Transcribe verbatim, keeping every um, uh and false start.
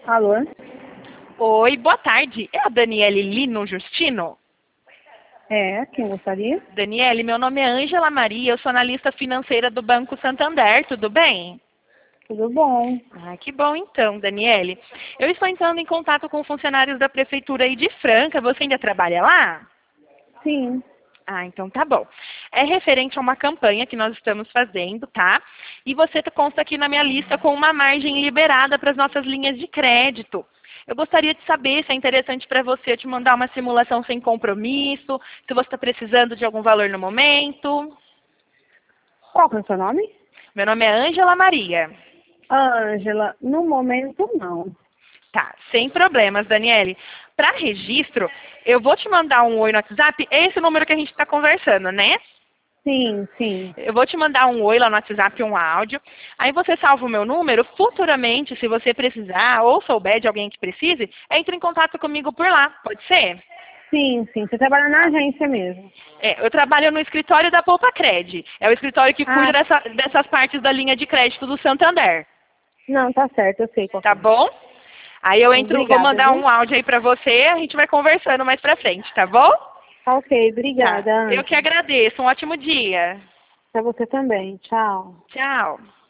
Alô? Oi, boa tarde. É a Daniele Lino Justino? É, quem gostaria? Daniele, meu nome é Ângela Maria, eu sou analista financeira do Banco Santander, tudo bem? Tudo bom? Ah, que bom então, Daniele. Eu estou entrando em contato com funcionários da Prefeitura aí de Franca, você ainda trabalha lá? Sim. Ah, então tá bom. É referente a uma campanha que nós estamos fazendo, tá? E você consta aqui na minha lista com uma margem liberada para as nossas linhas de crédito. Eu gostaria de saber se é interessante para você eu te mandar uma simulação sem compromisso, se você está precisando de algum valor no momento. Qual que é o seu nome? Meu nome é Ângela Maria. Ângela, no momento não. Tá, sem problemas, Daniele. Para registro, eu vou te mandar um oi no WhatsApp, esse é o número que a gente está conversando, né? Sim, sim. Eu vou te mandar um oi lá no WhatsApp, um áudio. Aí você salva o meu número. Futuramente, se você precisar ou souber de alguém que precise, entre em contato comigo por lá. Pode ser? Sim, sim. Você trabalha na agência mesmo. É, eu trabalho no escritório da Poupa Cred. É o escritório que cuida Ah, dessa- dessas partes da linha de crédito do Santander. não, tá certo, eu sei qual que Tá é. bom? Aí eu entro, vou Obrigada, mandar viu? um áudio aí pra você, a gente vai conversando mais pra frente, tá bom? Tá ok, Tá. obrigada, Eu que Ângela. agradeço. Um ótimo dia. Pra você também. Tchau. Tchau.